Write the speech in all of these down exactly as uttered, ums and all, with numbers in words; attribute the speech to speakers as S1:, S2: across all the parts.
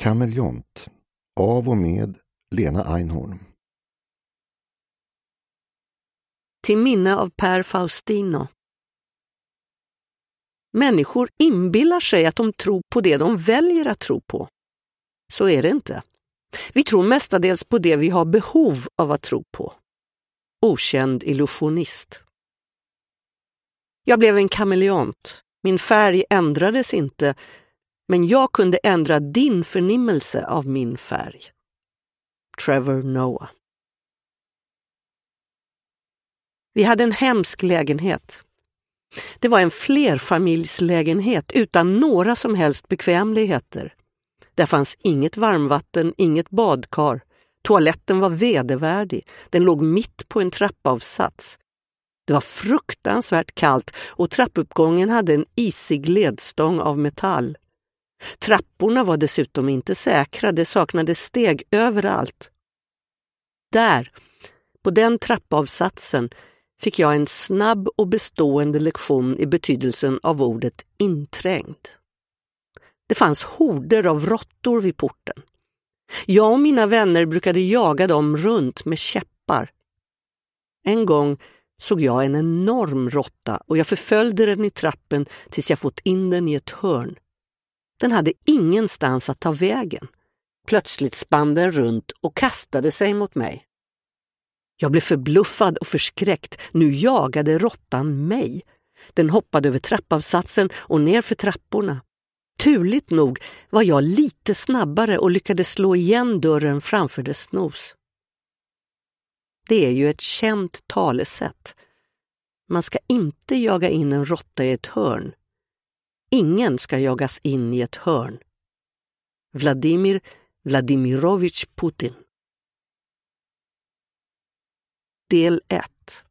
S1: Kameleont av och med Lena Einhorn.
S2: Till minne av Per Faustino. Människor inbillar sig att de tror på det de väljer att tro på. Så är det inte. Vi tror mestadels på det vi har behov av att tro på. Okänd illusionist. Jag blev en kameleont. Min färg ändrades inte, men jag kunde ändra din förnimmelse av min färg. Trevor Noah. Vi hade en hemsk lägenhet. Det var en flerfamiljslägenhet utan några som helst bekvämligheter. Där fanns inget varmvatten, inget badkar. Toaletten var vedervärdig. Den låg mitt på en trappavsats. Det var fruktansvärt kallt och trappuppgången hade en isig ledstång av metall. Trapporna var dessutom inte säkra, det saknades steg överallt. Där, på den trappavsatsen, fick jag en snabb och bestående lektion i betydelsen av ordet inträngd. Det fanns horder av råttor vid porten. Jag och mina vänner brukade jaga dem runt med käppar. En gång såg jag en enorm råtta och jag förföljde den i trappen tills jag fått in den i ett hörn. Den hade ingenstans att ta vägen. Plötsligt spann den runt och kastade sig mot mig. Jag blev förbluffad och förskräckt. Nu jagade råttan mig. Den hoppade över trappavsatsen och ner för trapporna. Turligt nog var jag lite snabbare och lyckades slå igen dörren framför dess nos. Det är ju ett känt talesätt. Man ska inte jaga in en råtta i ett hörn. Ingen ska jagas in i ett hörn. Vladimir Vladimirovich Putin. Del ett.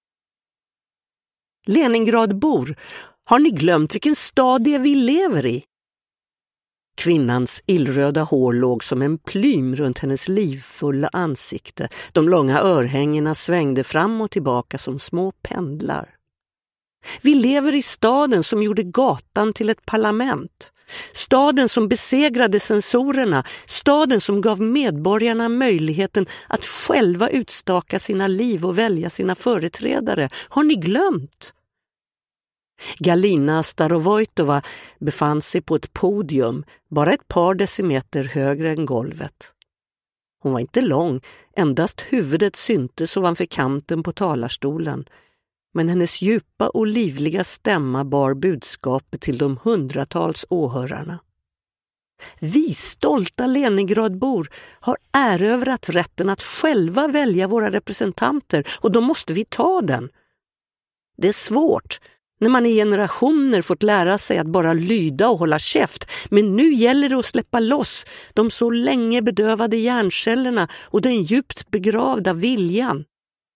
S2: Leningradbor, har ni glömt vilken stad det är vi lever i? Kvinnans illröda hår låg som en plym runt hennes livfulla ansikte. De långa örhängena svängde fram och tillbaka som små pendlar. Vi lever i staden som gjorde gatan till ett parlament. Staden som besegrade censorerna. Staden som gav medborgarna möjligheten att själva utstaka sina liv och välja sina företrädare. Har ni glömt? Galina Starovojtova befann sig på ett podium bara ett par decimeter högre än golvet. Hon var inte lång, endast huvudet syntes ovanför kanten på talarstolen. Men hennes djupa och livliga stämma bar budskapet till de hundratals åhörarna. Vi stolta Leningradbor har erövrat rätten att själva välja våra representanter och då måste vi ta den. Det är svårt när man i generationer fått lära sig att bara lyda och hålla käft, men nu gäller det att släppa loss de så länge bedövade hjärncellerna och den djupt begravda viljan.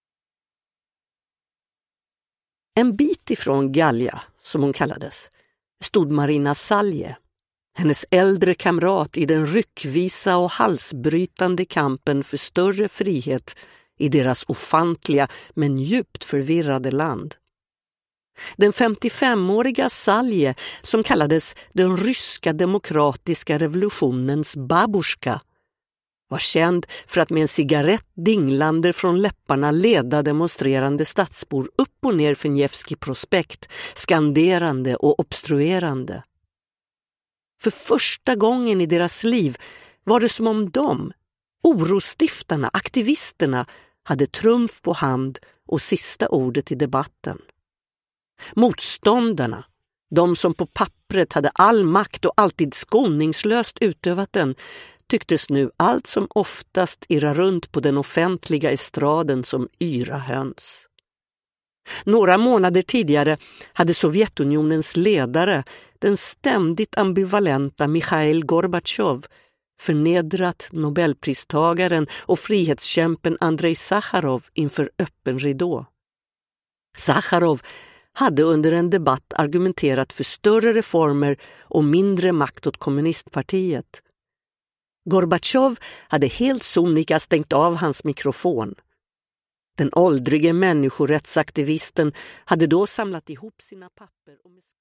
S2: En bit ifrån Galja, som hon kallades, stod Marina Salje, hennes äldre kamrat i den ryckvisa och halsbrytande kampen för större frihet i deras ofantliga men djupt förvirrade land. Den femtiofemåriga Salje, som kallades den ryska demokratiska revolutionens babushka, var känd för att med en cigarett dinglande från läpparna leda demonstrerande stadsbor upp och ner för Nevski prospekt, skanderande och obstruerande. För första gången i deras liv var det som om de, orostiftarna, aktivisterna, hade trumf på hand och sista ordet i debatten. Motståndarna, de som på pappret hade all makt och alltid skoningslöst utövat den, tycktes nu allt som oftast irra runt på den offentliga estraden som yra höns. Några månader tidigare hade Sovjetunionens ledare, den ständigt ambivalenta Mikhail Gorbatjov, förnedrat Nobelpristagaren och frihetskämpen Andrei Sacharov inför öppen ridå. Sacharov hade under en debatt argumenterat för större reformer och mindre makt åt kommunistpartiet. Gorbatjov hade helt sonika stängt av hans mikrofon. Den åldrige människorättsaktivisten hade då samlat ihop sina papper och med